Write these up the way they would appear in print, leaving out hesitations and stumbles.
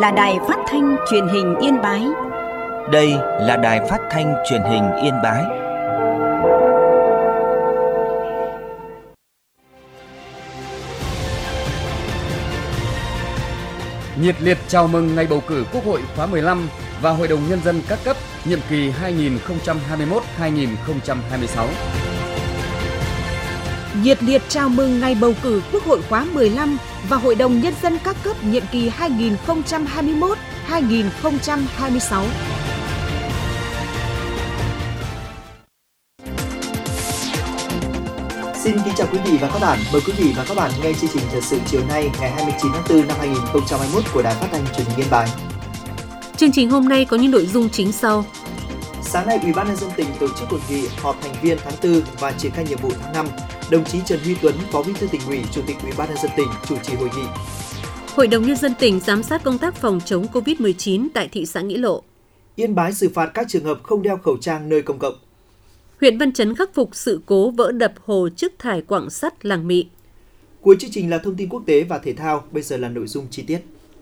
là Đài Phát thanh Truyền hình Yên Bái. Đây là Đài Phát thanh Truyền hình Yên Bái. Nhiệt liệt chào mừng ngày bầu cử Quốc hội khóa 15 và Hội đồng Nhân dân các cấp nhiệm kỳ 2021-2026. Nhiệt liệt chào mừng ngày bầu cử Quốc hội khóa 15 và Hội đồng Nhân dân các cấp nhiệm kỳ 2021-2026. Xin kính chào quý vị và các bạn. Mời quý vị và các bạn nghe chương trình thời sự chiều nay ngày 29 tháng 4 năm 2021 của Đài Phát thanh Truyền hình Yên Bái. Chương trình hôm nay có những nội dung chính sau. Sáng nay, Ủy ban Nhân dân tỉnh tổ chức hội nghị họp thành viên tháng 4 và triển khai nhiệm vụ tháng 5. Đồng chí Trần Huy Tuấn, Phó Bí thư Tỉnh ủy, Chủ tịch Ủy ban Nhân dân tỉnh chủ trì hội nghị. Hội đồng Nhân dân tỉnh giám sát công tác phòng chống Covid-19 tại thị xã Nghĩa Lộ. Yên Bái xử phạt các trường hợp không đeo khẩu trang nơi công cộng. Huyện Văn Chấn khắc phục sự cố vỡ đập hồ Trức Thải Quặng Sắt Làng Mị. Cuối chương trình là thông tin quốc tế và thể thao, bây giờ là nội dung chi tiết.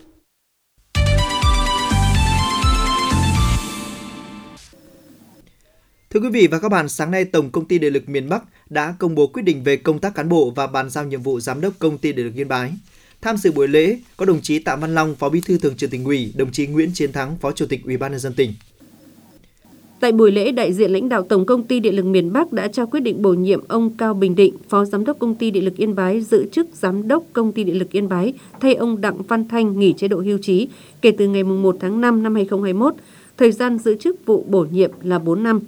Thưa quý vị và các bạn, sáng nay Tổng Công ty Điện lực miền Bắc đã công bố quyết định về công tác cán bộ và bàn giao nhiệm vụ Giám đốc Công ty Điện lực Yên Bái. Tham dự buổi lễ có đồng chí Tạ Văn Long, Phó Bí thư Thường trực Tỉnh ủy, đồng chí Nguyễn Chiến Thắng, Phó Chủ tịch Ủy ban Nhân dân tỉnh. Tại buổi lễ, đại diện lãnh đạo Tổng Công ty Điện lực miền Bắc đã trao quyết định bổ nhiệm ông Cao Bình Định, Phó Giám đốc Công ty Điện lực Yên Bái giữ chức Giám đốc Công ty Điện lực Yên Bái, thay ông Đặng Văn Thanh nghỉ chế độ hưu trí kể từ ngày 1 tháng 5 năm 2021. Thời gian giữ chức vụ bổ nhiệm là 4 năm.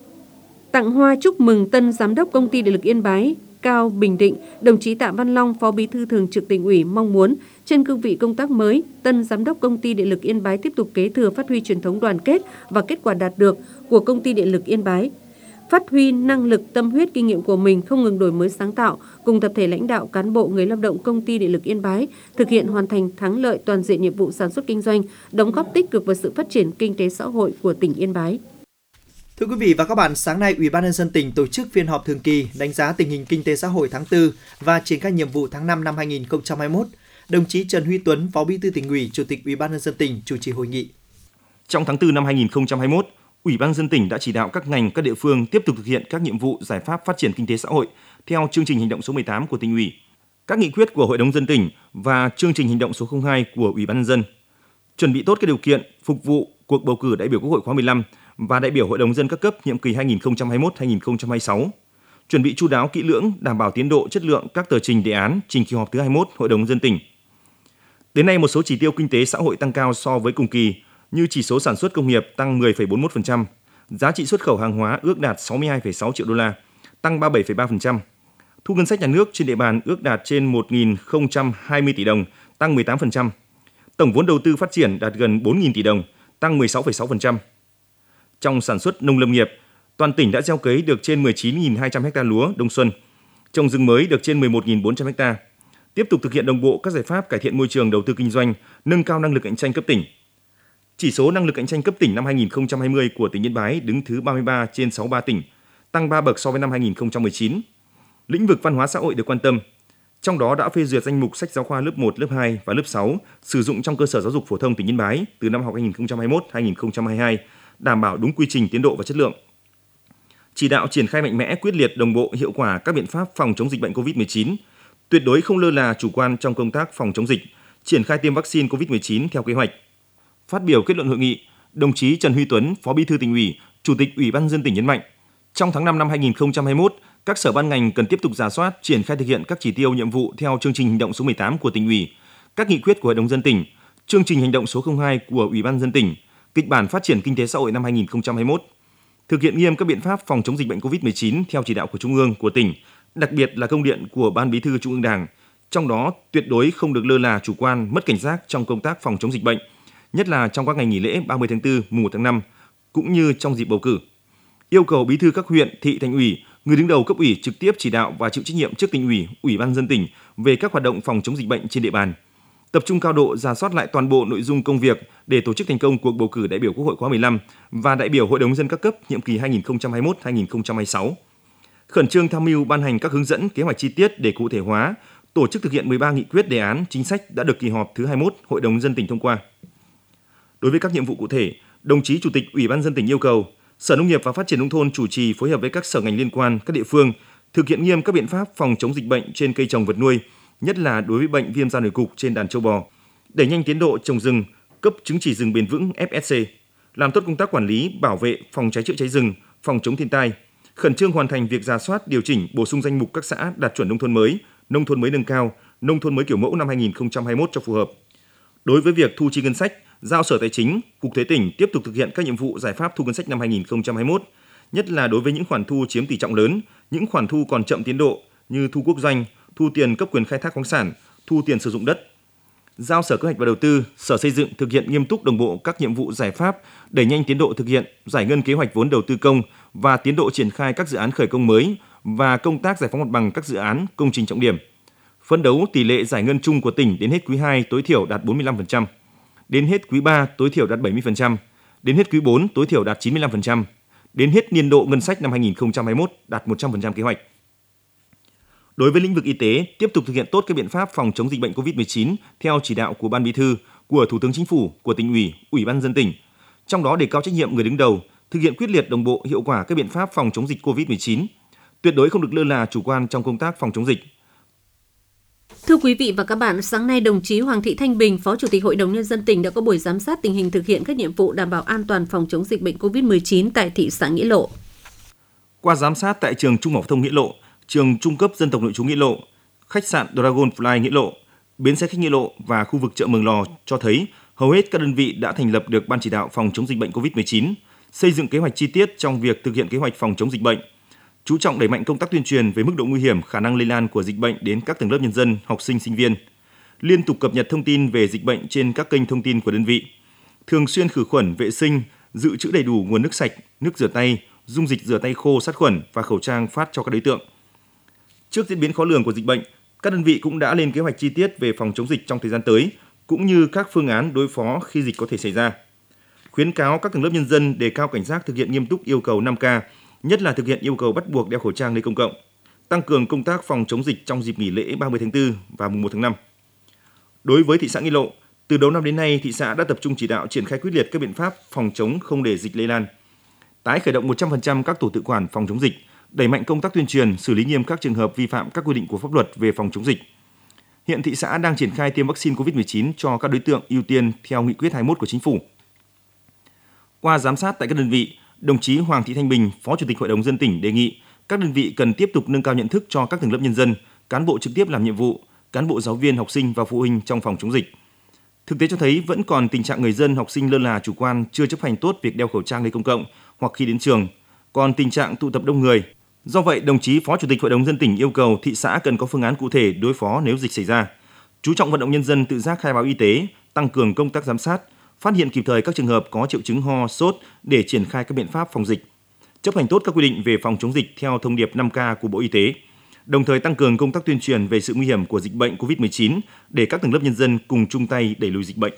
Tặng hoa chúc mừng tân Giám đốc Công ty Điện lực Yên Bái Cao Bình Định, đồng chí Tạ Văn Long, Phó Bí thư Thường trực Tỉnh ủy mong muốn trên cương vị công tác mới, tân Giám đốc Công ty Điện lực Yên Bái tiếp tục kế thừa phát huy truyền thống đoàn kết và kết quả đạt được của Công ty Điện lực Yên Bái, phát huy năng lực, tâm huyết, kinh nghiệm của mình, không ngừng đổi mới sáng tạo, cùng tập thể lãnh đạo, cán bộ, người lao động Công ty Điện lực Yên Bái thực hiện hoàn thành thắng lợi toàn diện nhiệm vụ sản xuất kinh doanh, đóng góp tích cực vào sự phát triển kinh tế xã hội của tỉnh Yên Bái. Thưa quý vị và các bạn, sáng nay Ủy ban Nhân dân tỉnh tổ chức phiên họp thường kỳ đánh giá tình hình kinh tế xã hội tháng 4 và triển khai nhiệm vụ tháng 5 năm 2021. Đồng chí Trần Huy Tuấn, Phó Bí thư Tỉnh ủy, Chủ tịch Ủy ban Nhân dân tỉnh chủ trì hội nghị. Trong tháng 4 năm 2021, Ủy ban Nhân dân tỉnh đã chỉ đạo các ngành, các địa phương tiếp tục thực hiện các nhiệm vụ giải pháp phát triển kinh tế xã hội theo chương trình hành động số 18 của Tỉnh ủy, các nghị quyết của Hội đồng Nhân dân tỉnh và chương trình hành động số 02 của Ủy ban Nhân dân. Chuẩn bị tốt các điều kiện phục vụ cuộc bầu cử đại biểu Quốc hội khóa 15 và đại biểu Hội đồng Nhân dân các cấp nhiệm kỳ 2021-2026. Chuẩn bị chu đáo kỹ lưỡng, đảm bảo tiến độ chất lượng các tờ trình đề án trình kỳ họp thứ 21 Hội đồng Nhân dân tỉnh. Đến nay, một số chỉ tiêu kinh tế xã hội tăng cao so với cùng kỳ như chỉ số sản xuất công nghiệp tăng 10,41%, giá trị xuất khẩu hàng hóa ước đạt 62,6 triệu đô la, tăng 37,3%. Thu ngân sách nhà nước trên địa bàn ước đạt trên 1.020 tỷ đồng, tăng 18%. Tổng vốn đầu tư phát triển đạt gần 4.000 tỷ đồng, tăng 16,6%. Trong sản xuất nông lâm nghiệp, toàn tỉnh đã gieo cấy được trên 19.200 ha lúa đông xuân, trồng rừng mới được trên 11.400 ha. Tiếp tục thực hiện đồng bộ các giải pháp cải thiện môi trường đầu tư kinh doanh, nâng cao năng lực cạnh tranh cấp tỉnh. Chỉ số năng lực cạnh tranh cấp tỉnh năm 2020 của tỉnh Yên Bái đứng thứ 33 trên 63 tỉnh, tăng 3 bậc so với năm 2019. Lĩnh vực văn hóa xã hội được quan tâm, trong đó đã phê duyệt danh mục sách giáo khoa lớp 1, lớp 2 và lớp 6 sử dụng trong cơ sở giáo dục phổ thông tỉnh Yên Bái từ năm học 2021-2022, đảm bảo đúng quy trình, tiến độ và chất lượng. Chỉ đạo triển khai mạnh mẽ, quyết liệt, đồng bộ, hiệu quả các biện pháp phòng chống dịch bệnh COVID-19, tuyệt đối không lơ là chủ quan trong công tác phòng chống dịch, triển khai tiêm vaccine COVID-19 theo kế hoạch. Phát biểu kết luận hội nghị, đồng chí Trần Huy Tuấn, Phó Bí thư Tỉnh ủy, Chủ tịch Ủy ban Nhân dân tỉnh nhấn mạnh, trong tháng 5 năm 2021, các sở ban ngành cần tiếp tục rà soát, triển khai thực hiện các chỉ tiêu nhiệm vụ theo chương trình hành động số 18 của Tỉnh ủy, các nghị quyết của Hội đồng Nhân dân tỉnh, chương trình hành động số 02 của Ủy ban Nhân dân tỉnh, kịch bản phát triển kinh tế xã hội năm 2021. Thực hiện nghiêm các biện pháp phòng chống dịch bệnh COVID-19 theo chỉ đạo của Trung ương, của tỉnh, đặc biệt là công điện của Ban Bí thư Trung ương Đảng, trong đó tuyệt đối không được lơ là chủ quan, mất cảnh giác trong công tác phòng chống dịch bệnh, nhất là trong các ngày nghỉ lễ 30 tháng 4, mùng 1 tháng 5, cũng như trong dịp bầu cử. Yêu cầu Bí thư các huyện, thị, thành ủy, người đứng đầu cấp ủy trực tiếp chỉ đạo và chịu trách nhiệm trước Tỉnh ủy, Ủy ban Nhân dân tỉnh về các hoạt động phòng chống dịch bệnh trên địa bàn. Tập trung cao độ rà soát lại toàn bộ nội dung công việc để tổ chức thành công cuộc bầu cử đại biểu Quốc hội khóa 15 và đại biểu Hội đồng Nhân dân các cấp nhiệm kỳ 2021-2026. Khẩn trương tham mưu ban hành các hướng dẫn, kế hoạch chi tiết để cụ thể hóa, tổ chức thực hiện 13 nghị quyết, đề án, chính sách đã được kỳ họp thứ 21 Hội đồng Nhân dân tỉnh thông qua. Đối với các nhiệm vụ cụ thể, đồng chí Chủ tịch Ủy ban nhân dân tỉnh yêu cầu Sở Nông nghiệp và Phát triển nông thôn chủ trì phối hợp với các sở ngành liên quan, các địa phương thực hiện nghiêm các biện pháp phòng chống dịch bệnh trên cây trồng vật nuôi, nhất là đối với bệnh viêm da nổi cục trên đàn trâu bò, đẩy nhanh tiến độ trồng rừng, cấp chứng chỉ rừng bền vững FSC, làm tốt công tác quản lý, bảo vệ, phòng cháy chữa cháy rừng, phòng chống thiên tai, khẩn trương hoàn thành việc rà soát, điều chỉnh, bổ sung danh mục các xã đạt chuẩn nông thôn mới nâng cao, nông thôn mới kiểu mẫu năm 2021 cho phù hợp. Đối với việc thu chi ngân sách, giao Sở Tài chính, Cục Thuế tỉnh tiếp tục thực hiện các nhiệm vụ giải pháp thu ngân sách năm 2021, nhất là đối với những khoản thu chiếm tỷ trọng lớn, những khoản thu còn chậm tiến độ như thu quốc doanh, thu tiền cấp quyền khai thác khoáng sản, thu tiền sử dụng đất. Giao Sở Kế hoạch và Đầu tư, Sở Xây dựng thực hiện nghiêm túc đồng bộ các nhiệm vụ giải pháp, đẩy nhanh tiến độ thực hiện, giải ngân kế hoạch vốn đầu tư công và tiến độ triển khai các dự án khởi công mới và công tác giải phóng mặt bằng các dự án, công trình trọng điểm. Phấn đấu tỷ lệ giải ngân chung của tỉnh đến hết quý 2 tối thiểu đạt 45%, đến hết quý 3 tối thiểu đạt 70%, đến hết quý 4 tối thiểu đạt 95%, đến hết niên độ ngân sách năm 2021 đạt 100% kế hoạch. Đối với lĩnh vực y tế, tiếp tục thực hiện tốt các biện pháp phòng chống dịch bệnh COVID-19 theo chỉ đạo của Ban Bí thư, của Thủ tướng Chính phủ, của Tỉnh ủy, Ủy ban nhân dân tỉnh. Trong đó đề cao trách nhiệm người đứng đầu, thực hiện quyết liệt đồng bộ hiệu quả các biện pháp phòng chống dịch COVID-19. Tuyệt đối không được lơ là chủ quan trong công tác phòng chống dịch. Thưa quý vị và các bạn, sáng nay đồng chí Hoàng Thị Thanh Bình, Phó Chủ tịch Hội đồng Nhân dân tỉnh đã có buổi giám sát tình hình thực hiện các nhiệm vụ đảm bảo an toàn phòng chống dịch bệnh COVID-19 tại thị xã Nghĩa Lộ. Qua giám sát tại trường Trung học phổ thông Nghĩa Lộ, trường Trung cấp Dân tộc Nội trú Nghĩa Lộ, khách sạn Dragonfly Nghĩa Lộ, bến xe khách Nghĩa Lộ và khu vực chợ Mường Lò cho thấy hầu hết các đơn vị đã thành lập được ban chỉ đạo phòng chống dịch bệnh COVID-19, xây dựng kế hoạch chi tiết trong việc thực hiện kế hoạch phòng chống dịch bệnh, chú trọng đẩy mạnh công tác tuyên truyền về mức độ nguy hiểm, khả năng lây lan của dịch bệnh đến các tầng lớp nhân dân, học sinh, sinh viên, liên tục cập nhật thông tin về dịch bệnh trên các kênh thông tin của đơn vị, thường xuyên khử khuẩn, vệ sinh, dự trữ đầy đủ nguồn nước sạch, nước rửa tay, dung dịch rửa tay khô sát khuẩn và khẩu trang phát cho các đối tượng. Trước diễn biến khó lường của dịch bệnh, các đơn vị cũng đã lên kế hoạch chi tiết về phòng chống dịch trong thời gian tới, cũng như các phương án đối phó khi dịch có thể xảy ra. Khuyến cáo các tầng lớp nhân dân đề cao cảnh giác, thực hiện nghiêm túc yêu cầu 5K, nhất là thực hiện yêu cầu bắt buộc đeo khẩu trang nơi công cộng, tăng cường công tác phòng chống dịch trong dịp nghỉ lễ 30 tháng 4 và mùng 1 tháng 5. Đối với thị xã Nghĩa Lộ, từ đầu năm đến nay, thị xã đã tập trung chỉ đạo triển khai quyết liệt các biện pháp phòng chống không để dịch lây lan, tái khởi động 100% các tổ tự quản phòng chống dịch, đẩy mạnh công tác tuyên truyền, xử lý nghiêm các trường hợp vi phạm các quy định của pháp luật về phòng chống dịch. Hiện thị xã đang triển khai tiêm vaccine COVID-19 cho các đối tượng ưu tiên theo nghị quyết 21 của Chính phủ. Qua giám sát tại các đơn vị, đồng chí Hoàng Thị Thanh Bình, Phó Chủ tịch Hội đồng nhân dân tỉnh đề nghị các đơn vị cần tiếp tục nâng cao nhận thức cho các tầng lớp nhân dân, cán bộ trực tiếp làm nhiệm vụ, cán bộ giáo viên, học sinh và phụ huynh trong phòng chống dịch. Thực tế cho thấy vẫn còn tình trạng người dân, học sinh lơ là chủ quan, chưa chấp hành tốt việc đeo khẩu trang nơi công cộng hoặc khi đến trường, còn tình trạng tụ tập đông người. Do vậy, đồng chí Phó Chủ tịch Hội đồng nhân dân tỉnh yêu cầu thị xã cần có phương án cụ thể đối phó nếu dịch xảy ra, chú trọng vận động nhân dân tự giác khai báo y tế, tăng cường công tác giám sát, phát hiện kịp thời các trường hợp có triệu chứng ho, sốt để triển khai các biện pháp phòng dịch, chấp hành tốt các quy định về phòng chống dịch theo thông điệp 5K của Bộ Y tế, đồng thời tăng cường công tác tuyên truyền về sự nguy hiểm của dịch bệnh COVID-19 để các tầng lớp nhân dân cùng chung tay đẩy lùi dịch bệnh.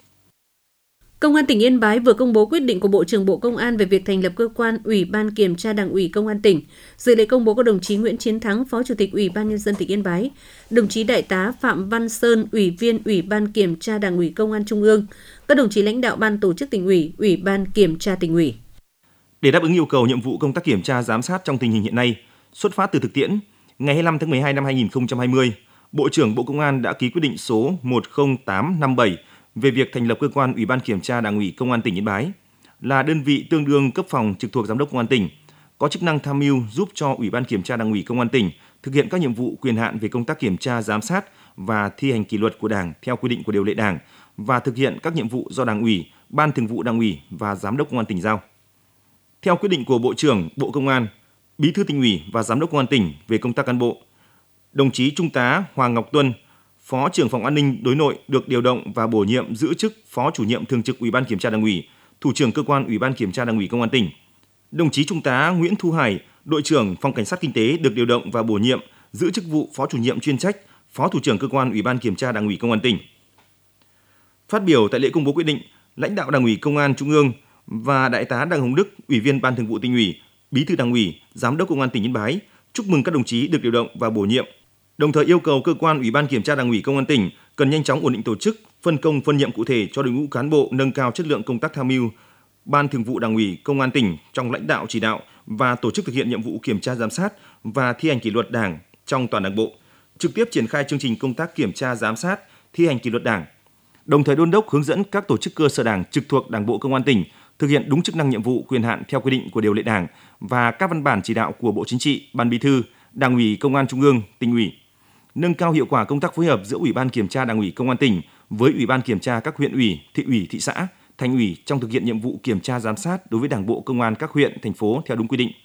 Công an tỉnh Yên Bái vừa công bố quyết định của Bộ trưởng Bộ Công an về việc thành lập cơ quan Ủy ban Kiểm tra Đảng ủy Công an tỉnh. Dự lễ công bố có đồng chí Nguyễn Chiến Thắng, Phó Chủ tịch Ủy ban Nhân dân tỉnh Yên Bái, đồng chí Đại tá Phạm Văn Sơn, Ủy viên Ủy ban Kiểm tra Đảng ủy Công an Trung ương, các đồng chí lãnh đạo Ban Tổ chức Tỉnh ủy, Ủy ban Kiểm tra Tỉnh ủy. Để đáp ứng yêu cầu nhiệm vụ công tác kiểm tra giám sát trong tình hình hiện nay, xuất phát từ thực tiễn, ngày 25 tháng 12 năm 2020, Bộ trưởng Bộ Công an đã ký quyết định số 10857 về việc thành lập cơ quan Ủy ban Kiểm tra Đảng ủy Công an tỉnh Yên Bái, là đơn vị tương đương cấp phòng trực thuộc Giám đốc Công an tỉnh, có chức năng tham mưu giúp cho Ủy ban Kiểm tra Đảng ủy Công an tỉnh thực hiện các nhiệm vụ quyền hạn về công tác kiểm tra giám sát và thi hành kỷ luật của Đảng theo quy định của điều lệ Đảng và thực hiện các nhiệm vụ do Đảng ủy, Ban Thường vụ Đảng ủy và Giám đốc Công an tỉnh giao. Theo quyết định của Bộ trưởng Bộ Công an, Bí thư Tỉnh ủy và Giám đốc Công an tỉnh về công tác cán bộ, đồng chí Trung tá Hoàng Ngọc Tuân, Phó trưởng phòng an ninh đối nội được điều động và bổ nhiệm giữ chức Phó chủ nhiệm thường trực Ủy ban Kiểm tra Đảng ủy, Thủ trưởng cơ quan Ủy ban Kiểm tra Đảng ủy Công an tỉnh. Đồng chí Trung tá Nguyễn Thu Hải, đội trưởng Phòng Cảnh sát Kinh tế được điều động và bổ nhiệm giữ chức vụ Phó chủ nhiệm chuyên trách, Phó thủ trưởng cơ quan Ủy ban Kiểm tra Đảng ủy Công an tỉnh. Phát biểu tại lễ công bố quyết định, lãnh đạo Đảng ủy Công an Trung ương và Đại tá Đặng Hồng Đức, Ủy viên Ban Thường vụ Tỉnh ủy, Bí thư Đảng ủy, Giám đốc Công an tỉnh Yên Bái chúc mừng các đồng chí được điều động và bổ nhiệm, đồng thời yêu cầu cơ quan Ủy ban Kiểm tra Đảng ủy Công an tỉnh cần nhanh chóng ổn định tổ chức, phân công phân nhiệm cụ thể cho đội ngũ cán bộ nâng cao chất lượng công tác tham mưu, Ban Thường vụ Đảng ủy Công an tỉnh trong lãnh đạo chỉ đạo và tổ chức thực hiện nhiệm vụ kiểm tra giám sát và thi hành kỷ luật Đảng trong toàn Đảng bộ, trực tiếp triển khai chương trình công tác kiểm tra giám sát, thi hành kỷ luật Đảng, đồng thời đôn đốc hướng dẫn các tổ chức cơ sở Đảng trực thuộc Đảng bộ Công an tỉnh thực hiện đúng chức năng nhiệm vụ quyền hạn theo quy định của điều lệ Đảng và các văn bản chỉ đạo của Bộ Chính trị, Ban Bí thư, Đảng ủy Công an Trung ương, Tỉnh ủy. Nâng cao hiệu quả công tác phối hợp giữa Ủy ban Kiểm tra Đảng ủy Công an tỉnh với Ủy ban Kiểm tra các huyện ủy, thị xã, thành ủy trong thực hiện nhiệm vụ kiểm tra giám sát đối với Đảng bộ Công an các huyện, thành phố theo đúng quy định.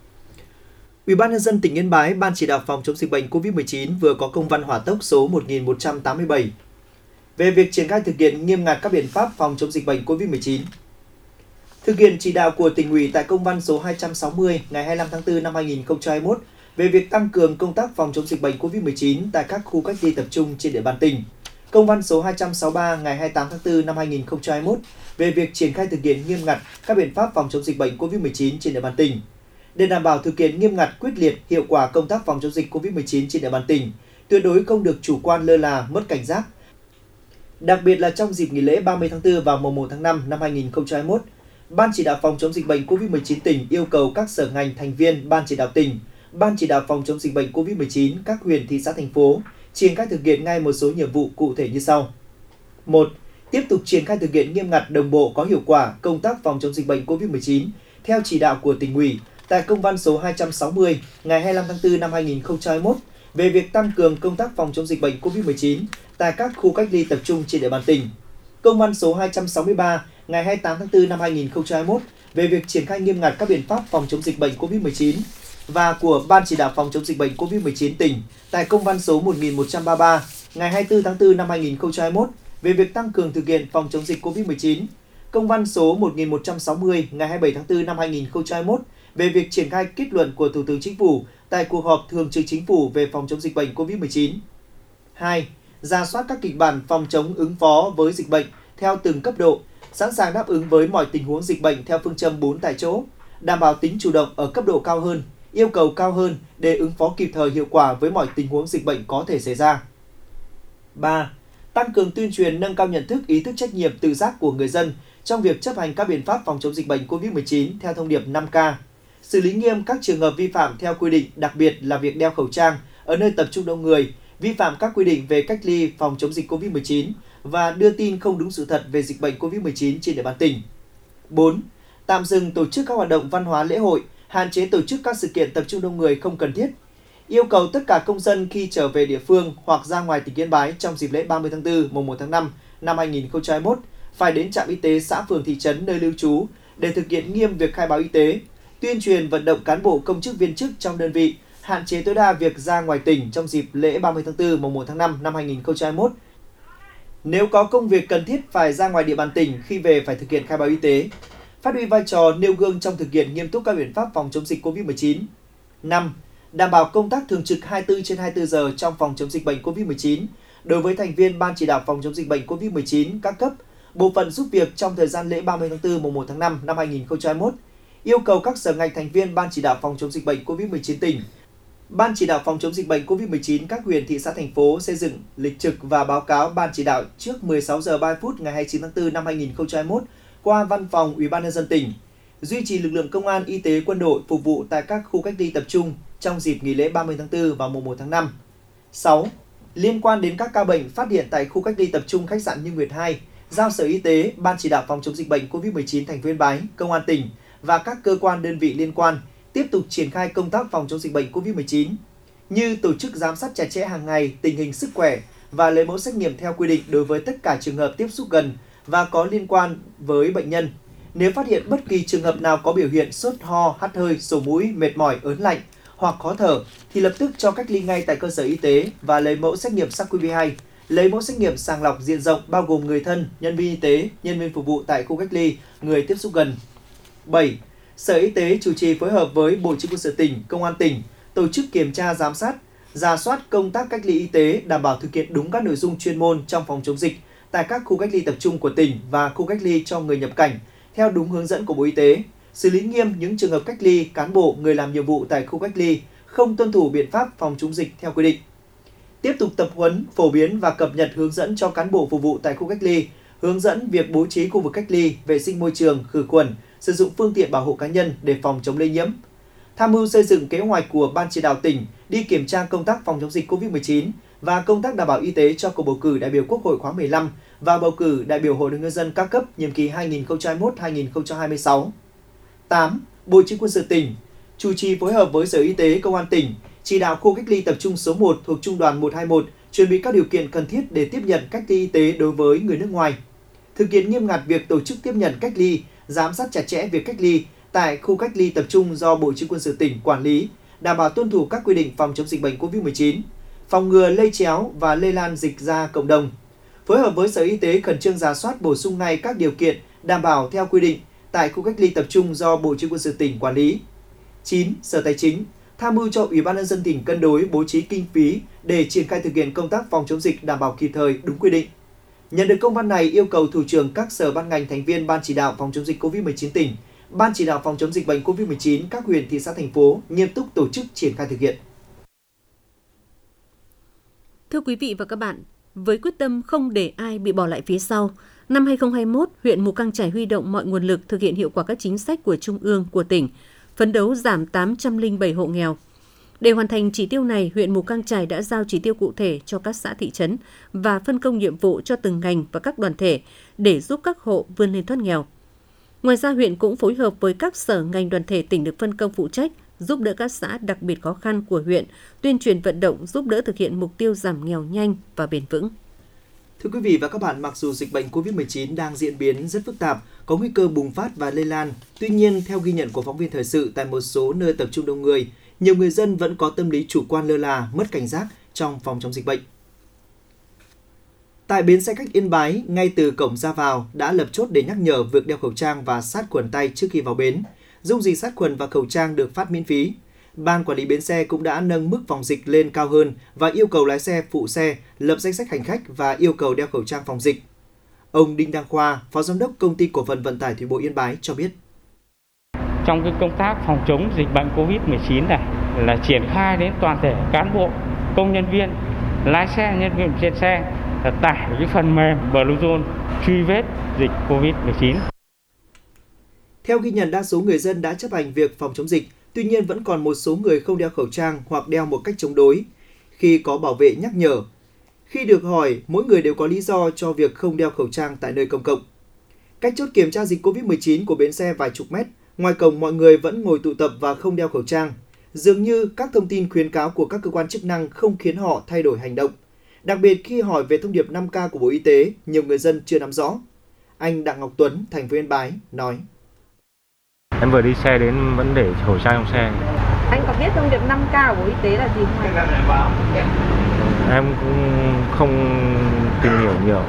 Ủy ban nhân dân tỉnh Yên Bái, Ban chỉ đạo phòng chống dịch bệnh COVID-19 vừa có công văn hỏa tốc số 1187 về việc triển khai thực hiện nghiêm ngặt các biện pháp phòng chống dịch bệnh COVID-19. Thực hiện chỉ đạo của Tỉnh ủy tại công văn số 260 ngày 25 tháng 4 năm 2021 về việc tăng cường công tác phòng chống dịch bệnh COVID-19 tại các khu cách ly tập trung trên địa bàn tỉnh. Công văn số 263 ngày 28 tháng 4 năm 2021 về việc triển khai thực hiện nghiêm ngặt các biện pháp phòng chống dịch bệnh COVID-19 trên địa bàn tỉnh. Để đảm bảo thực hiện nghiêm ngặt, quyết liệt, hiệu quả công tác phòng chống dịch COVID-19 trên địa bàn tỉnh, tuyệt đối không được chủ quan lơ là, mất cảnh giác. Đặc biệt là trong dịp nghỉ lễ 30 tháng 4 và mùng 1 tháng 5 năm 2021, Ban chỉ đạo phòng chống dịch bệnh COVID-19 tỉnh yêu cầu các sở ngành thành viên Ban chỉ đạo tỉnh, Ban chỉ đạo phòng chống dịch bệnh COVID-19 các huyện, thị xã, thành phố triển khai thực hiện ngay một số nhiệm vụ cụ thể như sau. 1. Tiếp tục triển khai thực hiện nghiêm ngặt, đồng bộ, có hiệu quả công tác phòng chống dịch bệnh COVID-19 theo chỉ đạo của Tỉnh ủy tại công văn số 260 ngày 25 tháng 4 năm 2021 về việc tăng cường công tác phòng chống dịch bệnh COVID-19 tại các khu cách ly tập trung trên địa bàn tỉnh. Công văn số 263 ngày 28 tháng 4 năm 2021 về việc triển khai nghiêm ngặt các biện pháp phòng chống dịch bệnh COVID-19 và của Ban chỉ đạo phòng chống dịch bệnh COVID-19 tỉnh tại công văn số 1133 ngày 24 tháng 4 năm 2021 về việc tăng cường thực hiện phòng chống dịch COVID-19. Công văn số 1160 ngày 27 tháng 4 năm 2021 về việc triển khai kết luận của Thủ tướng Chính phủ tại cuộc họp thường trực Chính phủ về phòng chống dịch bệnh COVID-19. 2. Rà soát các kịch bản phòng chống ứng phó với dịch bệnh theo từng cấp độ, sẵn sàng đáp ứng với mọi tình huống dịch bệnh theo phương châm 4 tại chỗ, đảm bảo tính chủ động ở cấp độ cao hơn, yêu cầu cao hơn để ứng phó kịp thời, hiệu quả với mọi tình huống dịch bệnh có thể xảy ra. 3. Tăng cường tuyên truyền, nâng cao nhận thức, ý thức trách nhiệm tự giác của người dân trong việc chấp hành các biện pháp phòng chống dịch bệnh COVID-19 theo thông điệp 5K. Xử lý nghiêm các trường hợp vi phạm theo quy định, đặc biệt là việc đeo khẩu trang ở nơi tập trung đông người, vi phạm các quy định về cách ly phòng chống dịch COVID-19 và đưa tin không đúng sự thật về dịch bệnh COVID-19 trên địa bàn tỉnh. 4. Tạm dừng tổ chức các hoạt động văn hóa, lễ hội, hạn chế tổ chức các sự kiện tập trung đông người không cần thiết. Yêu cầu tất cả công dân khi trở về địa phương hoặc ra ngoài tỉnh Yên Bái trong dịp lễ 30 tháng 4, mùng 1 tháng 5 năm 2021 phải đến trạm y tế xã, phường, thị trấn nơi lưu trú để thực hiện nghiêm việc khai báo y tế, tuyên truyền vận động cán bộ, công chức, viên chức trong đơn vị hạn chế tối đa việc ra ngoài tỉnh trong dịp lễ 30 tháng 4, mùng 1 tháng 5 năm 2021. Nếu có công việc cần thiết phải ra ngoài địa bàn tỉnh, khi về phải thực hiện khai báo y tế. Phát huy vai trò nêu gương trong thực hiện nghiêm túc các biện pháp phòng chống dịch COVID-19. 5. Đảm bảo công tác thường trực 24/24 giờ trong phòng chống dịch bệnh COVID-19 đối với thành viên Ban chỉ đạo phòng chống dịch bệnh COVID-19 các cấp, bộ phận giúp việc trong thời gian lễ 30 tháng 4, mùng 1 tháng 5 năm 2021. Yêu cầu các sở ngành thành viên Ban chỉ đạo phòng chống dịch bệnh COVID-19 tỉnh, Ban chỉ đạo phòng chống dịch bệnh COVID-19 các huyện, thị xã, thành phố xây dựng lịch trực và báo cáo Ban chỉ đạo trước 16 giờ 30 phút ngày 29 tháng 4 năm 2021 qua Văn phòng Ủy ban nhân dân tỉnh. Duy trì lực lượng công an, y tế, quân đội phục vụ tại các khu cách ly tập trung trong dịp nghỉ lễ 30 tháng 4 và mùng 1 tháng 5. 6. Liên quan đến các ca bệnh phát hiện tại khu cách ly tập trung khách sạn Như Nguyệt 2, giao Sở Y tế, Ban chỉ đạo phòng chống dịch bệnh COVID-19 thành phố Yên Bái, Công an tỉnh và các cơ quan đơn vị liên quan tiếp tục triển khai công tác phòng chống dịch bệnh COVID-19 như tổ chức giám sát chặt chẽ hàng ngày tình hình sức khỏe và lấy mẫu xét nghiệm theo quy định đối với tất cả trường hợp tiếp xúc gần và có liên quan với bệnh nhân. Nếu phát hiện bất kỳ trường hợp nào có biểu hiện sốt, ho, hắt hơi, sổ mũi, mệt mỏi, ớn lạnh hoặc khó thở thì lập tức cho cách ly ngay tại cơ sở y tế và lấy mẫu xét nghiệm SARS-CoV-2, lấy mẫu xét nghiệm sàng lọc diện rộng bao gồm người thân, nhân viên y tế, nhân viên phục vụ tại khu cách ly, người tiếp xúc gần. 7. Sở Y tế chủ trì phối hợp với Bộ Chỉ huy quân sự tỉnh, Công an tỉnh tổ chức kiểm tra, giám sát, rà soát công tác cách ly y tế, đảm bảo thực hiện đúng các nội dung chuyên môn trong phòng chống dịch tại các khu cách ly tập trung của tỉnh và khu cách ly cho người nhập cảnh theo đúng hướng dẫn của Bộ Y tế, xử lý nghiêm những trường hợp cách ly cán bộ, người làm nhiệm vụ tại khu cách ly không tuân thủ biện pháp phòng chống dịch theo quy định. tiếp tục tập huấn, phổ biến và cập nhật hướng dẫn cho cán bộ phục vụ tại khu cách ly, hướng dẫn việc bố trí khu vực cách ly, vệ sinh môi trường, khử khuẩn, sử dụng phương tiện bảo hộ cá nhân để phòng chống lây nhiễm. Tham mưu xây dựng kế hoạch của Ban chỉ đạo tỉnh đi kiểm tra công tác phòng chống dịch COVID-19 và công tác đảm bảo y tế cho cuộc bầu cử đại biểu Quốc hội khóa 15 và bầu cử đại biểu Hội đồng Nhân dân các cấp nhiệm kỳ 2021-2026. 8. Bộ Chỉ huy quân sự tỉnh chủ trì phối hợp với Sở Y tế, Công an tỉnh chỉ đạo khu cách ly tập trung số 1 thuộc Trung đoàn 121 chuẩn bị các điều kiện cần thiết để tiếp nhận cách ly y tế đối với người nước ngoài. Thực hiện nghiêm ngặt việc tổ chức tiếp nhận cách ly, giám sát chặt chẽ việc cách ly tại khu cách ly tập trung do Bộ Chỉ huy quân sự tỉnh quản lý, đảm bảo tuân thủ các quy định phòng chống dịch bệnh COVID-19, phòng ngừa lây chéo và lây lan dịch ra cộng đồng. Phối hợp với Sở Y tế khẩn trương rà soát bổ sung ngay các điều kiện đảm bảo theo quy định tại khu cách ly tập trung do Bộ Chỉ huy quân sự tỉnh quản lý. 9. Sở Tài chính tham mưu cho Ủy ban Nhân dân tỉnh cân đối bố trí kinh phí để triển khai thực hiện công tác phòng chống dịch đảm bảo kịp thời, đúng quy định. Nhận được công văn này, yêu cầu thủ trưởng các sở ban ngành thành viên Ban chỉ đạo phòng chống dịch COVID-19 tỉnh, Ban chỉ đạo phòng chống dịch bệnh COVID-19 các huyện, thị xã, thành phố nghiêm túc tổ chức triển khai thực hiện. Thưa quý vị và các bạn, với quyết tâm không để ai bị bỏ lại phía sau, năm 2021, huyện Mù Cang Chải huy động mọi nguồn lực thực hiện hiệu quả các chính sách của Trung ương, của tỉnh, phấn đấu giảm 807 hộ nghèo. Để hoàn thành chỉ tiêu này, huyện Mù Cang Chải đã giao chỉ tiêu cụ thể cho các xã thị trấn và phân công nhiệm vụ cho từng ngành và các đoàn thể để giúp các hộ vươn lên thoát nghèo. Ngoài ra, huyện cũng phối hợp với các sở ngành đoàn thể tỉnh được phân công phụ trách, giúp đỡ các xã đặc biệt khó khăn của huyện, tuyên truyền vận động giúp đỡ thực hiện mục tiêu giảm nghèo nhanh và bền vững. Thưa quý vị và các bạn, mặc dù dịch bệnh COVID-19 đang diễn biến rất phức tạp, có nguy cơ bùng phát và lây lan, tuy nhiên, theo ghi nhận của phóng viên thời sự tại một số nơi tập trung đông người, nhiều người dân vẫn có tâm lý chủ quan lơ là, mất cảnh giác trong phòng chống dịch bệnh. Tại bến xe khách Yên Bái, ngay từ cổng ra vào đã lập chốt để nhắc nhở việc đeo khẩu trang và sát khuẩn tay trước khi vào bến. Dung dịch sát khuẩn và khẩu trang được phát miễn phí. Ban quản lý bến xe cũng đã nâng mức phòng dịch lên cao hơn và yêu cầu lái xe, phụ xe lập danh sách hành khách và yêu cầu đeo khẩu trang phòng dịch. Ông Đinh Đăng Khoa, Phó Giám đốc Công ty Cổ phần Vận tải Thủy bộ Yên Bái cho biết. Trong cái công tác phòng chống dịch bệnh COVID-19 này là triển khai đến toàn thể cán bộ, công nhân viên, lái xe, nhân viên trên xe là tải cái phần mềm Bluezone truy vết dịch COVID-19. Theo ghi nhận, đa số người dân đã chấp hành việc phòng chống dịch, tuy nhiên vẫn còn một số người không đeo khẩu trang hoặc đeo một cách chống đối. Khi có bảo vệ nhắc nhở, khi được hỏi, mỗi người đều có lý do cho việc không đeo khẩu trang tại nơi công cộng. Cách chốt kiểm tra dịch COVID-19 của bến xe vài chục mét, ngoài cổng mọi người vẫn ngồi tụ tập và không đeo khẩu trang. Dường như các thông tin khuyến cáo của các cơ quan chức năng không khiến họ thay đổi hành động. Đặc biệt khi hỏi về thông điệp 5K của Bộ Y tế, nhiều người dân chưa nắm rõ. Anh Đặng Ngọc Tuấn, thành phố Yên Bái, nói. Em vừa đi xe đến vẫn để khẩu trang trong xe. Anh có biết thông điệp 5K của Bộ Y tế là gì không anh? Em cũng không tìm hiểu nhiều.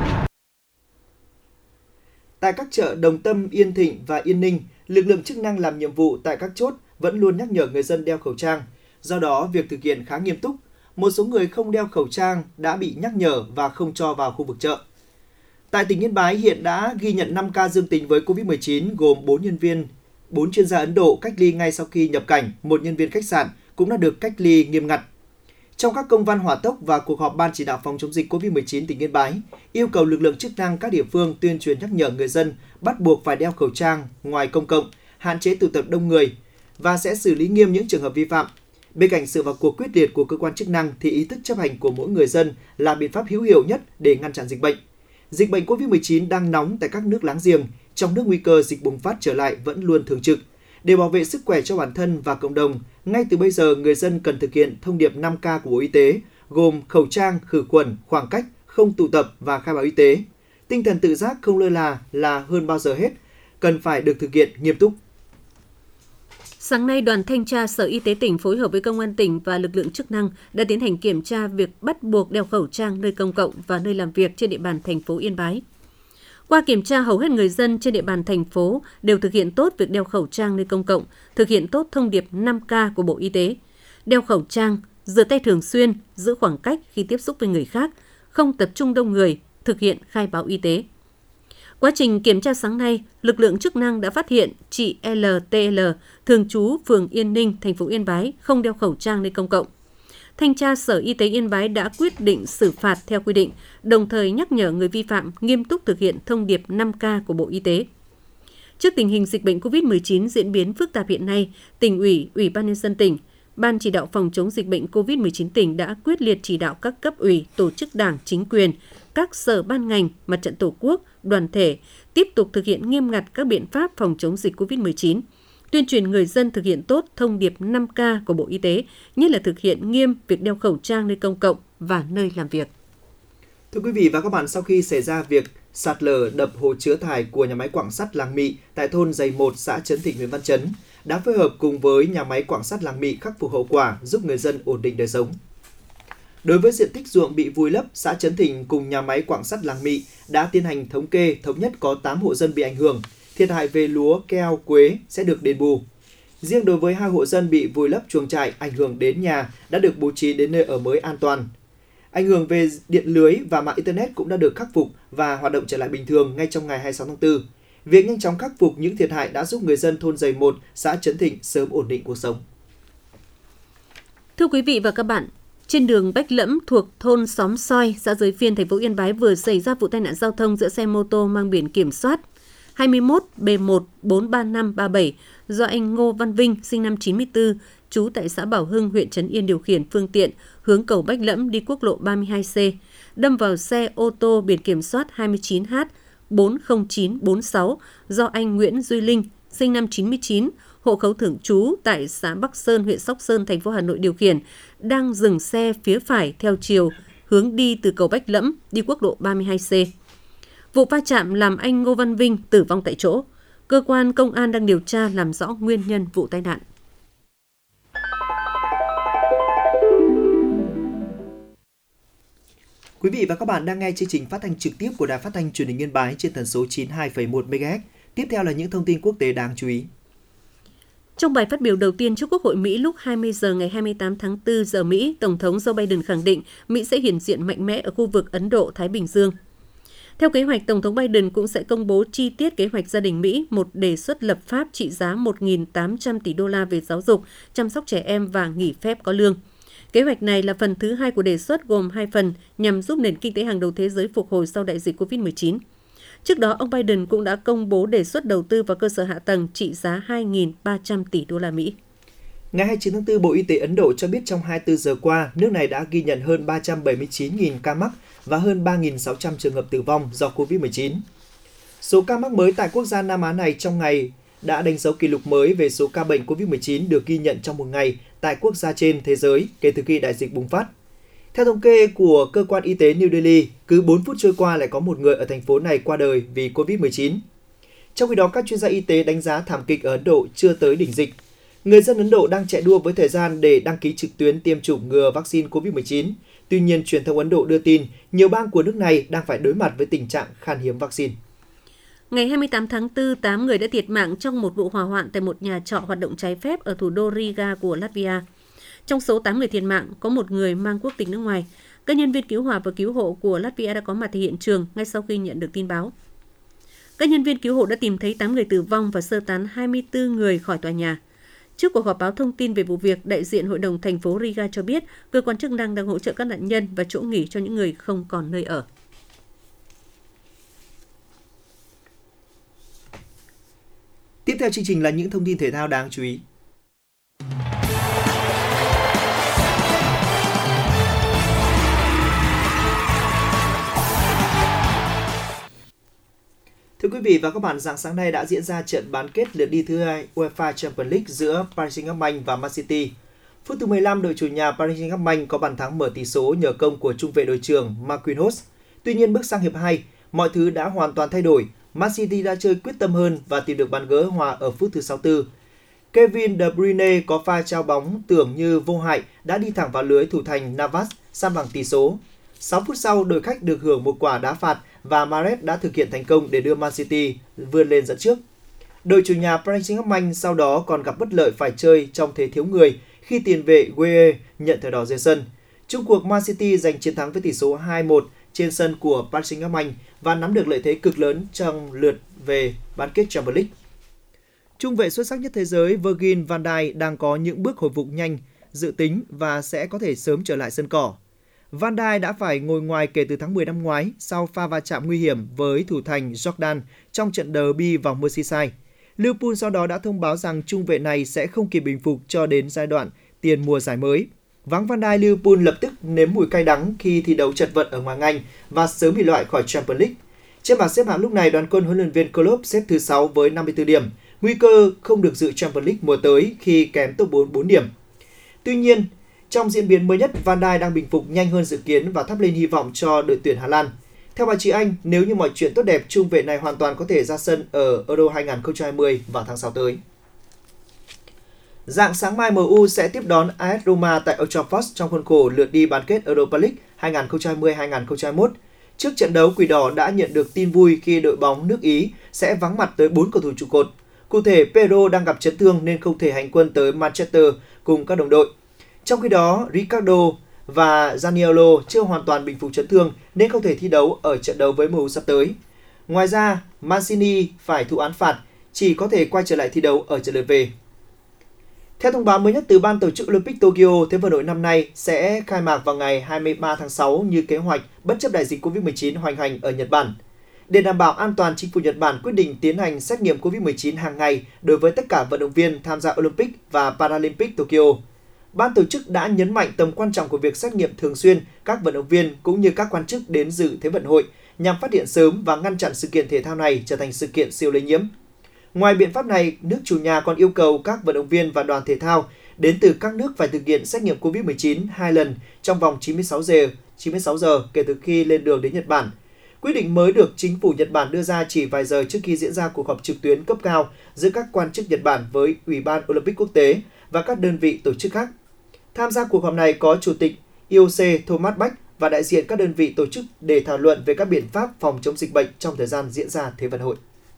Tại các chợ Đồng Tâm, Yên Thịnh và Yên Ninh, lực lượng chức năng làm nhiệm vụ tại các chốt vẫn luôn nhắc nhở người dân đeo khẩu trang. Do đó, việc thực hiện khá nghiêm túc. Một số người không đeo khẩu trang đã bị nhắc nhở và không cho vào khu vực chợ. Tại tỉnh Yên Bái hiện đã ghi nhận 5 ca dương tính với COVID-19 gồm 4 chuyên gia Ấn Độ cách ly ngay sau khi nhập cảnh, 1 nhân viên khách sạn cũng đã được cách ly nghiêm ngặt. Trong các công văn hỏa tốc và cuộc họp Ban chỉ đạo phòng chống dịch COVID-19 tỉnh Yên Bái, yêu cầu lực lượng chức năng các địa phương tuyên truyền nhắc nhở người dân bắt buộc phải đeo khẩu trang ngoài công cộng, hạn chế tụ tập đông người và sẽ xử lý nghiêm những trường hợp vi phạm. Bên cạnh sự vào cuộc quyết liệt của cơ quan chức năng thì ý thức chấp hành của mỗi người dân là biện pháp hữu hiệu nhất để ngăn chặn dịch bệnh. Dịch bệnh COVID-19 đang nóng tại các nước láng giềng, trong nước nguy cơ dịch bùng phát trở lại vẫn luôn thường trực. Để bảo vệ sức khỏe cho bản thân và cộng đồng, ngay từ bây giờ người dân cần thực hiện thông điệp 5K của Bộ Y tế, gồm khẩu trang, khử khuẩn, khoảng cách, không tụ tập và khai báo y tế. Tinh thần tự giác không lơ là hơn bao giờ hết, cần phải được thực hiện nghiêm túc. Sáng nay, đoàn thanh tra Sở Y tế tỉnh phối hợp với Công an tỉnh và lực lượng chức năng đã tiến hành kiểm tra việc bắt buộc đeo khẩu trang nơi công cộng và nơi làm việc trên địa bàn thành phố Yên Bái. Qua kiểm tra, hầu hết người dân trên địa bàn thành phố đều thực hiện tốt việc đeo khẩu trang nơi công cộng, thực hiện tốt thông điệp 5K của Bộ Y tế. Đeo khẩu trang, rửa tay thường xuyên, giữ khoảng cách khi tiếp xúc với người khác, không tập trung đông người, thực hiện khai báo y tế. Quá trình kiểm tra sáng nay, lực lượng chức năng đã phát hiện chị LTL, thường trú phường Yên Ninh, thành phố Yên Bái, không đeo khẩu trang nơi công cộng. Thanh tra Sở Y tế Yên Bái đã quyết định xử phạt theo quy định, đồng thời nhắc nhở người vi phạm nghiêm túc thực hiện thông điệp 5K của Bộ Y tế. Trước tình hình dịch bệnh COVID-19 diễn biến phức tạp hiện nay, Tỉnh ủy, Ủy ban nhân dân tỉnh, Ban chỉ đạo phòng chống dịch bệnh COVID-19 tỉnh đã quyết liệt chỉ đạo các cấp ủy, tổ chức đảng, chính quyền, các sở ban ngành, mặt trận Tổ quốc, đoàn thể tiếp tục thực hiện nghiêm ngặt các biện pháp phòng chống dịch COVID-19, tuyên truyền người dân thực hiện tốt thông điệp 5K của Bộ Y tế, nhất là thực hiện nghiêm việc đeo khẩu trang nơi công cộng và nơi làm việc. Thưa quý vị và các bạn, sau khi xảy ra việc sạt lở đập hồ chứa thải của nhà máy quặng sắt Làng Mị tại thôn Giầy 1, xã Trấn Thịnh, huyện Văn Chấn, đã phối hợp cùng với nhà máy quặng sắt Làng Mị khắc phục hậu quả, giúp người dân ổn định đời sống. Đối với diện tích ruộng bị vùi lấp, xã Trấn Thịnh cùng nhà máy quặng sắt Làng Mị đã tiến hành thống kê, thống nhất có 8 hộ dân bị ảnh hưởng, thiệt hại về lúa, keo, quế sẽ được đền bù. Riêng đối với 2 hộ dân bị vùi lấp chuồng trại ảnh hưởng đến nhà đã được bố trí đến nơi ở mới an toàn. Ảnh hưởng về điện lưới và mạng Internet cũng đã được khắc phục và hoạt động trở lại bình thường ngay trong ngày 26 tháng 4. Việc nhanh chóng khắc phục những thiệt hại đã giúp người dân thôn Giầy 1, xã Trấn Thịnh sớm ổn định cuộc sống. Thưa quý vị và các bạn, trên đường Bách Lẫm thuộc thôn Xóm Soi, xã Giới Phiên, thành phố Yên Bái vừa xảy ra vụ tai nạn giao thông giữa xe mô tô mang biển kiểm soát 21 B1 43537 do anh Ngô Văn Vinh, sinh năm 94, trú tại xã Bảo Hưng, huyện Trấn Yên điều khiển phương tiện hướng cầu Bách Lẫm đi quốc lộ 32C, đâm vào xe ô tô biển kiểm soát 29H 40946 do anh Nguyễn Duy Linh, sinh năm 99, hộ khẩu thường trú tại xã Bắc Sơn, huyện Sóc Sơn, thành phố Hà Nội điều khiển, đang dừng xe phía phải theo chiều hướng đi từ cầu Bách Lẫm đi quốc lộ 32C. Vụ va chạm làm anh Ngô Văn Vinh tử vong tại chỗ. Cơ quan công an đang điều tra làm rõ nguyên nhân vụ tai nạn. Quý vị và các bạn đang nghe chương trình phát thanh trực tiếp của Đài Phát thanh Truyền hình Yên Bái trên tần số 92,1 MHz. Tiếp theo là những thông tin quốc tế đáng chú ý. Trong bài phát biểu đầu tiên trước Quốc hội Mỹ lúc 20 giờ ngày 28 tháng 4 giờ Mỹ, Tổng thống Joe Biden khẳng định Mỹ sẽ hiện diện mạnh mẽ ở khu vực Ấn Độ-Thái Bình Dương. Theo kế hoạch, Tổng thống Biden cũng sẽ công bố chi tiết kế hoạch gia đình Mỹ, một đề xuất lập pháp trị giá 1.800 tỷ đô la về giáo dục, chăm sóc trẻ em và nghỉ phép có lương. Kế hoạch này là phần thứ hai của đề xuất gồm 2 phần nhằm giúp nền kinh tế hàng đầu thế giới phục hồi sau đại dịch COVID-19. Trước đó, ông Biden cũng đã công bố đề xuất đầu tư vào cơ sở hạ tầng trị giá 2.300 tỷ đô la Mỹ. Ngày 29 tháng 4, Bộ Y tế Ấn Độ cho biết trong 24 giờ qua, nước này đã ghi nhận hơn 379.000 ca mắc và hơn 3.600 trường hợp tử vong do COVID-19. Số ca mắc mới tại quốc gia Nam Á này trong ngày đã đánh dấu kỷ lục mới về số ca bệnh COVID-19 được ghi nhận trong một ngày tại quốc gia trên thế giới kể từ khi đại dịch bùng phát. Theo thống kê của cơ quan y tế New Delhi, cứ 4 phút trôi qua lại có một người ở thành phố này qua đời vì COVID-19. Trong khi đó, các chuyên gia y tế đánh giá thảm kịch ở Ấn Độ chưa tới đỉnh dịch. Người dân Ấn Độ đang chạy đua với thời gian để đăng ký trực tuyến tiêm chủng ngừa vaccine COVID-19. Tuy nhiên, truyền thông Ấn Độ đưa tin nhiều bang của nước này đang phải đối mặt với tình trạng khan hiếm vaccine. Ngày 28 tháng 4, 8 người đã thiệt mạng trong một vụ hỏa hoạn tại một nhà trọ hoạt động trái phép ở thủ đô Riga của Latvia. Trong số 8 người thiệt mạng, có một người mang quốc tịch nước ngoài. Các nhân viên cứu hỏa và cứu hộ của Latvia đã có mặt tại hiện trường ngay sau khi nhận được tin báo. Các nhân viên cứu hộ đã tìm thấy 8 người tử vong và sơ tán 24 người khỏi tòa nhà. Trước cuộc họp báo thông tin về vụ việc, đại diện Hội đồng thành phố Riga cho biết cơ quan chức năng đang hỗ trợ các nạn nhân và chỗ nghỉ cho những người không còn nơi ở. Tiếp theo chương trình là những thông tin thể thao đáng chú ý. Thưa quý vị và các bạn, rạng sáng nay đã diễn ra trận bán kết lượt đi thứ hai UEFA Champions League giữa Paris Saint-Germain và Man City. Phút thứ 15, đội chủ nhà Paris Saint-Germain có bàn thắng mở tỷ số nhờ công của trung vệ đội trưởng Marquinhos. Tuy nhiên, bước sang hiệp 2, mọi thứ đã hoàn toàn thay đổi. Man City đã chơi quyết tâm hơn và tìm được bàn gỡ hòa ở phút thứ 64. Kevin De Bruyne có pha trao bóng tưởng như vô hại đã đi thẳng vào lưới thủ thành Navas san bằng tỷ số. 6 phút sau, đội khách được hưởng một quả đá phạt và Mahrez đã thực hiện thành công để đưa Man City vươn lên dẫn trước. Đội chủ nhà Paris Saint-Germain sau đó còn gặp bất lợi phải chơi trong thế thiếu người khi tiền vệ Gueye nhận thẻ đỏ rời sân. Chung cuộc, Man City giành chiến thắng với tỷ số 2-1 trên sân của Paris Saint-Germain và nắm được lợi thế cực lớn trong lượt về bán kết Champions League. Trung vệ xuất sắc nhất thế giới Virgil van Dijk đang có những bước hồi phục nhanh dự tính và sẽ có thể sớm trở lại sân cỏ. Van Dijk đã phải ngồi ngoài kể từ tháng 10 năm ngoái sau pha va chạm nguy hiểm với thủ thành Jordan trong trận derby vòng Merseyside. Liverpool sau đó đã thông báo rằng trung vệ này sẽ không kịp bình phục cho đến giai đoạn tiền mùa giải mới. Vắng Van Dijk, Liverpool lập tức nếm mùi cay đắng khi thi đấu chật vật ở ngoại hạng Anh và sớm bị loại khỏi Champions League. Trên bảng xếp hạng lúc này, đoàn quân huấn luyện viên Klopp xếp thứ 6 với 54 điểm, nguy cơ không được dự Champions League mùa tới khi kém top 4 điểm. Tuy nhiên, trong diễn biến mới nhất, Van Dijk đang bình phục nhanh hơn dự kiến và thắp lên hy vọng cho đội tuyển Hà Lan. Theo báo chí Anh, nếu như mọi chuyện tốt đẹp, trung vệ này hoàn toàn có thể ra sân ở Euro 2020 vào tháng 6 tới. Rạng sáng mai, MU sẽ tiếp đón AS Roma tại Old Trafford trong khuôn khổ lượt đi bán kết Europa League 2020-2021. Trước trận đấu, Quỷ Đỏ đã nhận được tin vui khi đội bóng nước Ý sẽ vắng mặt tới 4 cầu thủ trụ cột. Cụ thể, Pedro đang gặp chấn thương nên không thể hành quân tới Manchester cùng các đồng đội. Trong khi đó, Ricardo và Zaniolo chưa hoàn toàn bình phục chấn thương nên không thể thi đấu ở trận đấu với MU sắp tới. Ngoài ra, Mancini phải thụ án phạt, chỉ có thể quay trở lại thi đấu ở trận lượt về. Theo thông báo mới nhất từ Ban tổ chức Olympic Tokyo, Thế vận hội năm nay sẽ khai mạc vào ngày 23 tháng 6 như kế hoạch bất chấp đại dịch Covid-19 hoành hành ở Nhật Bản. Để đảm bảo an toàn, chính phủ Nhật Bản quyết định tiến hành xét nghiệm Covid-19 hàng ngày đối với tất cả vận động viên tham gia Olympic và Paralympic Tokyo. Ban tổ chức đã nhấn mạnh tầm quan trọng của việc xét nghiệm thường xuyên các vận động viên cũng như các quan chức đến dự Thế vận hội nhằm phát hiện sớm và ngăn chặn sự kiện thể thao này trở thành sự kiện siêu lây nhiễm. Ngoài biện pháp này, nước chủ nhà còn yêu cầu các vận động viên và đoàn thể thao đến từ các nước phải thực hiện xét nghiệm Covid-19 2 lần trong vòng 96 giờ kể từ khi lên đường đến Nhật Bản. Quyết định mới được chính phủ Nhật Bản đưa ra chỉ vài giờ trước khi diễn ra cuộc họp trực tuyến cấp cao giữa các quan chức Nhật Bản với Ủy ban Olympic Quốc tế và các đơn vị tổ chức khác. Tham gia cuộc họp này có Chủ tịch IOC Thomas Bach và đại diện các đơn vị tổ chức để thảo luận về các biện pháp phòng chống dịch bệnh trong thời gian diễn ra Thế vận hội.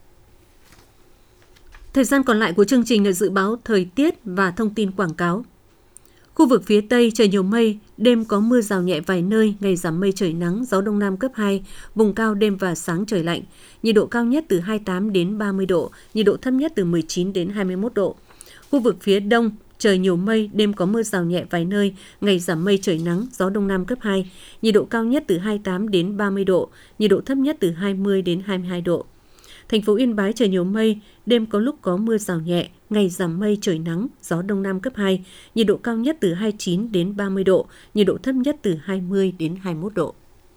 Thời gian còn lại của chương trình là dự báo thời tiết và thông tin quảng cáo. Khu vực phía Tây trời nhiều mây, đêm có mưa rào nhẹ vài nơi, ngày giảm mây trời nắng, gió Đông Nam cấp 2, vùng cao đêm và sáng trời lạnh. Nhiệt độ cao nhất từ 28 đến 30 độ, nhiệt độ thấp nhất từ 19 đến 21 độ. Khu vực phía Đông trời nhiều mây, đêm có mưa rào nhẹ vài nơi, ngày giảm mây trời nắng, gió Đông Nam cấp 2, nhiệt độ cao nhất từ 28 đến 30 độ, nhiệt độ thấp nhất từ 20 đến 22 độ. Thành phố Yên Bái trời nhiều mây, đêm có lúc có mưa rào nhẹ, ngày giảm mây trời nắng, gió Đông Nam cấp 2, nhiệt độ cao nhất từ 29 đến 30 độ, nhiệt độ thấp nhất từ 20 đến 21 độ.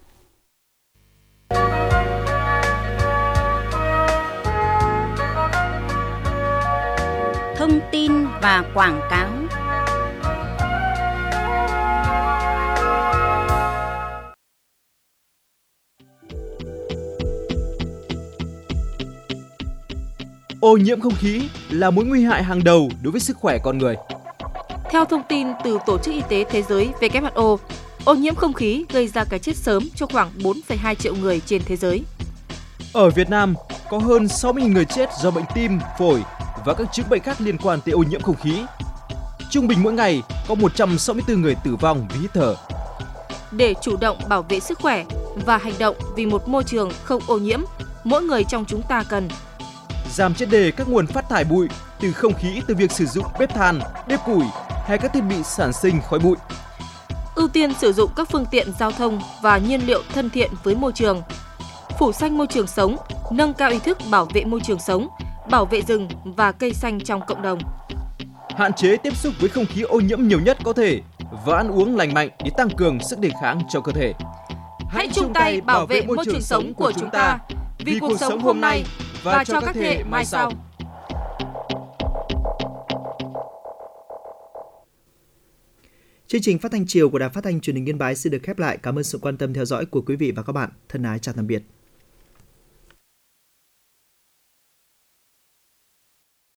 Thông tin và quảng cáo. Ô nhiễm không khí là mối nguy hại hàng đầu đối với sức khỏe con người. Theo thông tin từ Tổ chức Y tế Thế giới WHO, ô nhiễm không khí gây ra cái chết sớm cho khoảng 4,2 triệu người trên thế giới. Ở Việt Nam, có hơn 60.000 người chết do bệnh tim, phổi và các chứng bệnh khác liên quan tới ô nhiễm không khí. Trung bình mỗi ngày có 164 người tử vong vì hít thở. Để chủ động bảo vệ sức khỏe và hành động vì một môi trường không ô nhiễm, mỗi người trong chúng ta cần giảm triệt để các nguồn phát thải bụi từ không khí từ việc sử dụng bếp than, bếp củi hay các thiết bị sản sinh khói bụi. Ưu tiên sử dụng các phương tiện giao thông và nhiên liệu thân thiện với môi trường. Phủ xanh môi trường sống, nâng cao ý thức bảo vệ môi trường sống, bảo vệ rừng và cây xanh trong cộng đồng. Hạn chế tiếp xúc với không khí ô nhiễm nhiều nhất có thể và ăn uống lành mạnh để tăng cường sức đề kháng cho cơ thể. Hãy chung tay bảo vệ môi trường sống của chúng ta vì cuộc sống hôm nay và cho các thế hệ mai sau. Chương trình phát thanh chiều của Đài Phát thanh Truyền hình Yên Bái xin được khép lại. Cảm ơn sự quan tâm theo dõi của quý vị và các bạn. Thân ái chào tạm biệt.